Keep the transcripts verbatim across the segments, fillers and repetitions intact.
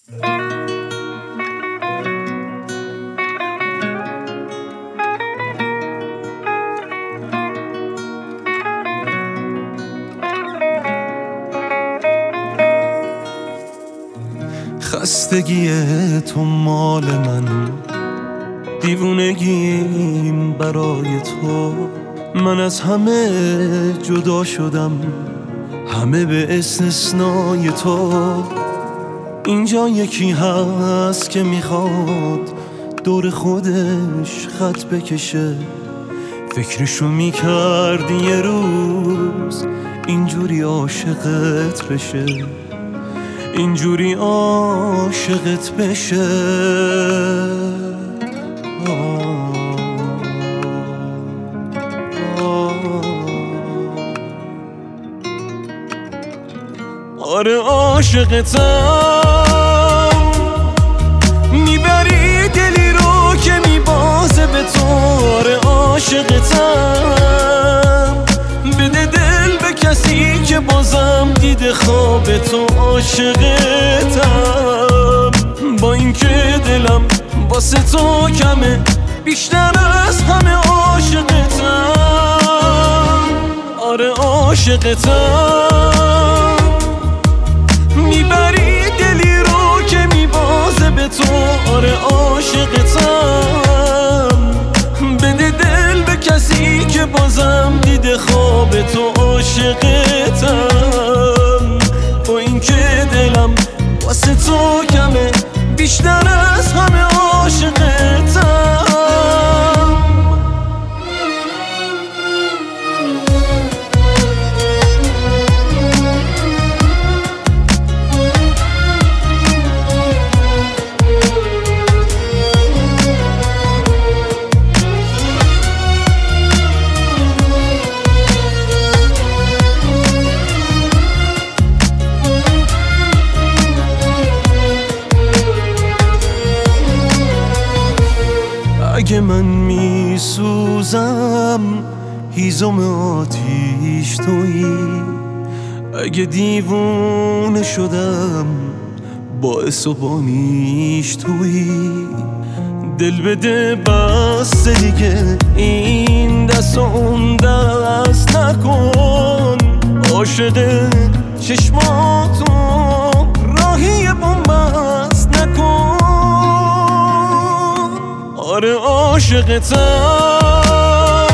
خستگی تو مال من، دیوونگیم برای تو. من از همه جدا شدم، همه به استثنای تو. اینجا یکی هست که میخواد دور خودش خط بکشه. فکرشو میکردی یه روز اینجوری عاشقت بشه، اینجوری عاشقت بشه. آه آه آره عاشقتم، میبری دلی رو که میبازه به تو. آره عاشقتم، بده دل به کسی که بازم دیده خواب تو. عاشقتم با اینکه دلم واسه تو کمه، بیشتر از همه عاشقتم. آره عاشقتم، میبری دلی رو که میبازه به تو. آره عاشقتم، بده دل به کسی که بازم دیده خواب تو. عاشقتم با اینکه دلم واسه تو کمه، بیشتر از همه عاشقتم. اگه من میسوزم هیزم آتیش تویی، اگه دیوونه شدم باعث و بانیش تویی. دل بده بس دیگه این دست و اون دست نکن. عاشق چشماتو راهی بنبست نکن. آره عاشقتم،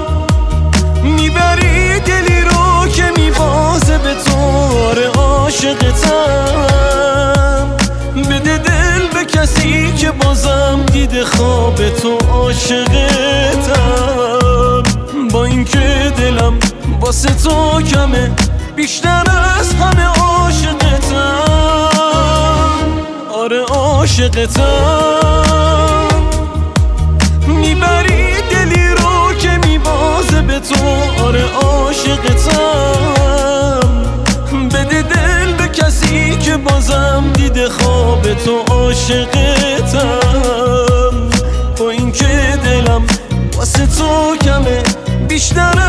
میبری دلی رو که میبازه به تو. آره عاشقتم، بده دل به کسی که بازم دیده خواب تو. عاشقتم با اینکه دلم واسه تو کمه، بیشتر از همه عاشقتم. آره عاشقتم، میبری دلی رو که میبازه به تو. آره عاشقتم، بده دل به کسی که بازم دیده خواب تو. عاشقتم با اینکه دلم واسه تو کمه، بیشتر